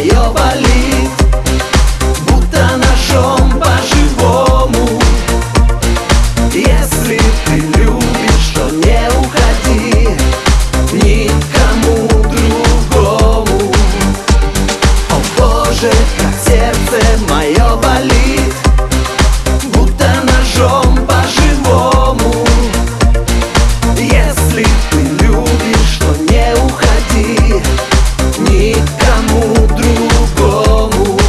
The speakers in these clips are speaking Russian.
мое болит, будто ножом по-живому. Если ты любишь, то не уходи никому другому. О Боже, как сердце мое болит, будто ножом по-живому. Если ты любишь, то не уходи никому другому.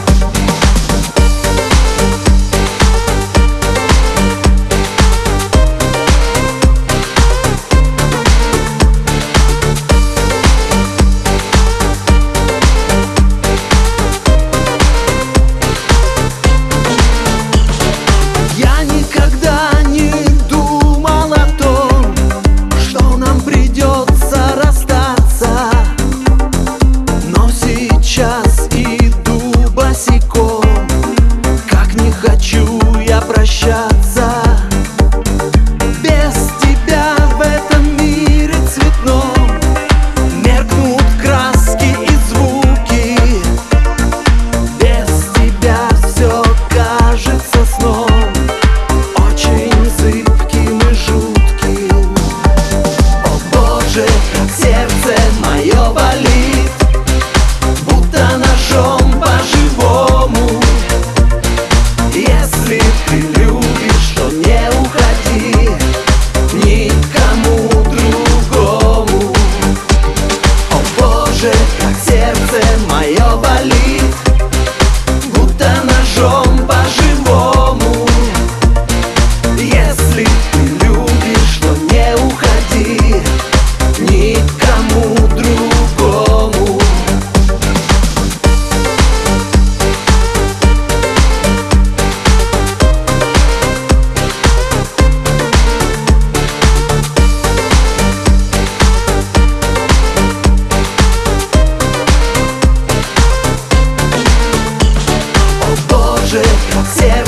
Я никогда не думал о том, что нам придется расстаться, но сейчас иду босиком, как не хочу я прощаться. Без тебя в этом мире цветном меркнут краски и звуки. Без тебя все кажется сном, очень зыбким и жутким. О Боже, как сердце мое болит, будто ножом по-живому. Если ты любишь, то не уходи никому другому. О Боже, как сердце мое болит, будто ножом по-живому. Если ты любишь, то не уходи никому другому. О Боже, как сердце